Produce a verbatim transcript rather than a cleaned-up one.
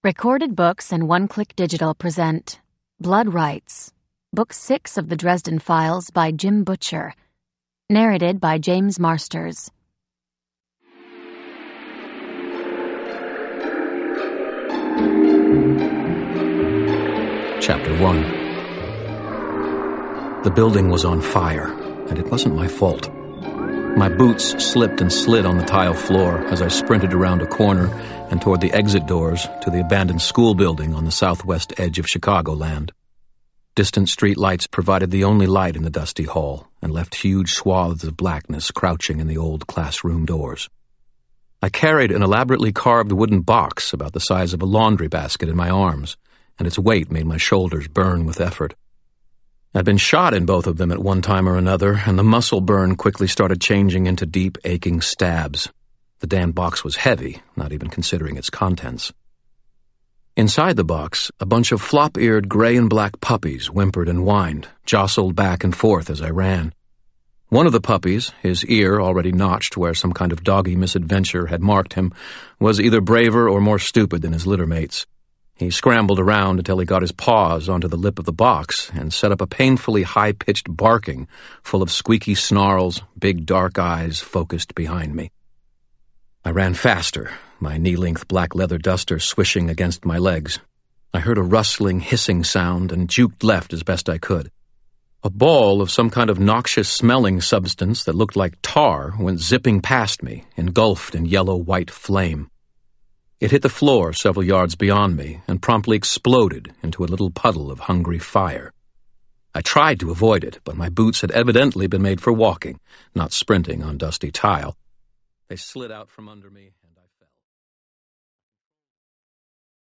Recorded Books and One Click Digital present Blood Rights, Book six of the Dresden Files by Jim Butcher. Narrated by James Marsters. Chapter one. The building was on fire, and it wasn't my fault. My boots slipped and slid on the tile floor as I sprinted around a corner and toward the exit doors to the abandoned school building on the southwest edge of Chicagoland. Distant street lights provided the only light in the dusty hall and left huge swaths of blackness crouching in the old classroom doors. I carried an elaborately carved wooden box about the size of a laundry basket in my arms, and its weight made my shoulders burn with effort. I'd been shot in both of them at one time or another, and the muscle burn quickly started changing into deep, aching stabs. The damn box was heavy, not even considering its contents. Inside the box, a bunch of flop-eared gray and black puppies whimpered and whined, jostled back and forth as I ran. One of the puppies, his ear already notched where some kind of doggy misadventure had marked him, was either braver or more stupid than his litter mates. He scrambled around until he got his paws onto the lip of the box and set up a painfully high-pitched barking full of squeaky snarls, big dark eyes focused behind me. I ran faster, my knee-length black leather duster swishing against my legs. I heard a rustling, hissing sound and juked left as best I could. A ball of some kind of noxious-smelling substance that looked like tar went zipping past me, engulfed in yellow-white flame. It hit the floor several yards beyond me and promptly exploded into a little puddle of hungry fire. I tried to avoid it, but my boots had evidently been made for walking, not sprinting on dusty tile. They slid out from under me